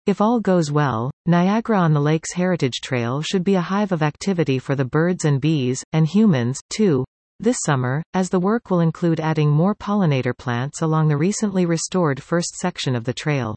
If all goes well, Niagara-on-the-Lake's Heritage Trail should be a hive of activity for the birds and bees, and humans, too, this summer, as the work will include adding more pollinator plants along the recently restored first section of the trail.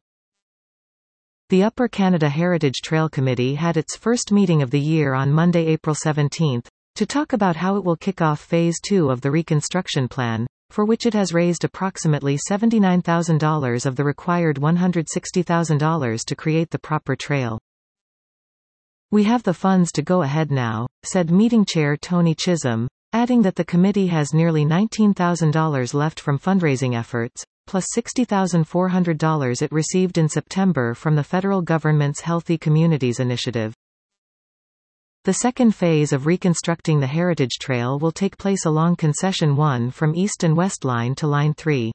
The Upper Canada Heritage Trail Committee had its first meeting of the year on Monday, April 17, to talk about how it will kick off Phase 2 of the reconstruction plan, for which it has raised approximately $79,000 of the required $160,000 to create the proper trail. "We have the funds to go ahead now," said meeting chair Tony Chisholm, adding that the committee has nearly $19,000 left from fundraising efforts, plus $60,400 it received in September from the federal government's Healthy Communities Initiative. The second phase of reconstructing the Heritage Trail will take place along Concession 1 from East and West Line to Line 3.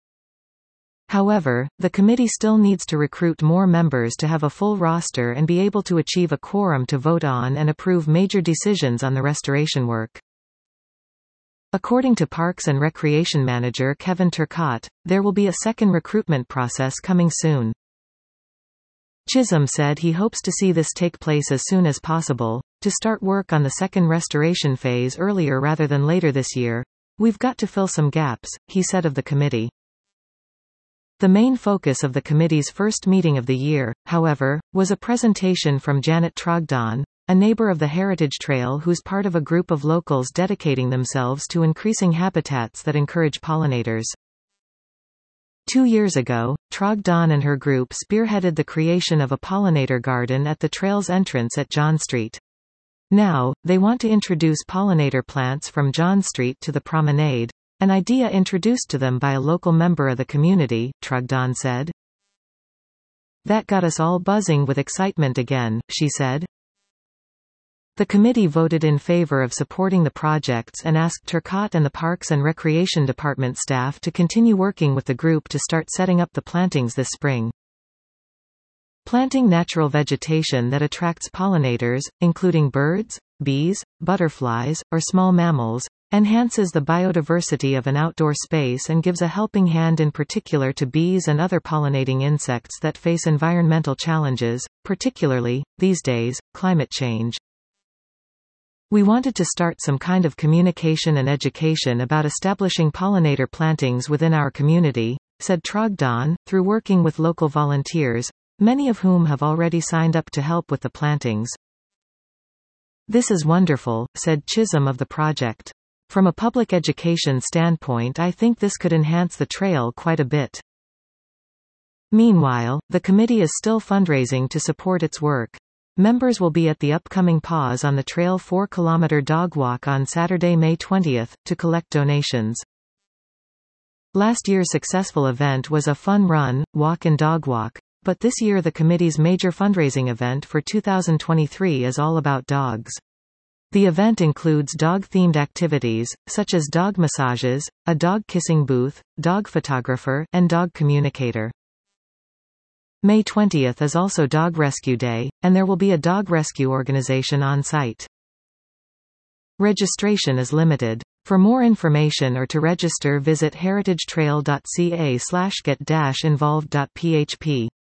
However, the committee still needs to recruit more members to have a full roster and be able to achieve a quorum to vote on and approve major decisions on the restoration work. According to Parks and Recreation Manager Kevin Turcotte, there will be a second recruitment process coming soon. Chisholm said he hopes to see this take place as soon as possible, to start work on the second restoration phase earlier rather than later this year. "We've got to fill some gaps," he said of the committee. The main focus of the committee's first meeting of the year, however, was a presentation from Janet Trogdon, a neighbor of the Heritage Trail who's part of a group of locals dedicating themselves to increasing habitats that encourage pollinators. 2 years ago, Trogdon and her group spearheaded the creation of a pollinator garden at the trail's entrance at John Street. Now, they want to introduce pollinator plants from John Street to the promenade, an idea introduced to them by a local member of the community, Trogdon said. "That got us all buzzing with excitement again," she said. The committee voted in favor of supporting the projects and asked Turcotte and the Parks and Recreation Department staff to continue working with the group to start setting up the plantings this spring. Planting natural vegetation that attracts pollinators, including birds, bees, butterflies, or small mammals, enhances the biodiversity of an outdoor space and gives a helping hand in particular to bees and other pollinating insects that face environmental challenges, particularly, these days, climate change. "We wanted to start some kind of communication and education about establishing pollinator plantings within our community," said Trogdon, through working with local volunteers, many of whom have already signed up to help with the plantings. "This is wonderful," said Chisholm of the project. "From a public education standpoint, I think this could enhance the trail quite a bit." Meanwhile, the committee is still fundraising to support its work. Members will be at the upcoming Pause on the Trail 4-kilometer dog walk on Saturday, May 20, to collect donations. Last year's successful event was a fun run, walk and dog walk, but this year the committee's major fundraising event for 2023 is all about dogs. The event includes dog-themed activities, such as dog massages, a dog kissing booth, dog photographer, and dog communicator. May 20 is also Dog Rescue Day, and there will be a dog rescue organization on site. Registration is limited. For more information or to register, visit heritagetrail.ca/get-involved.php.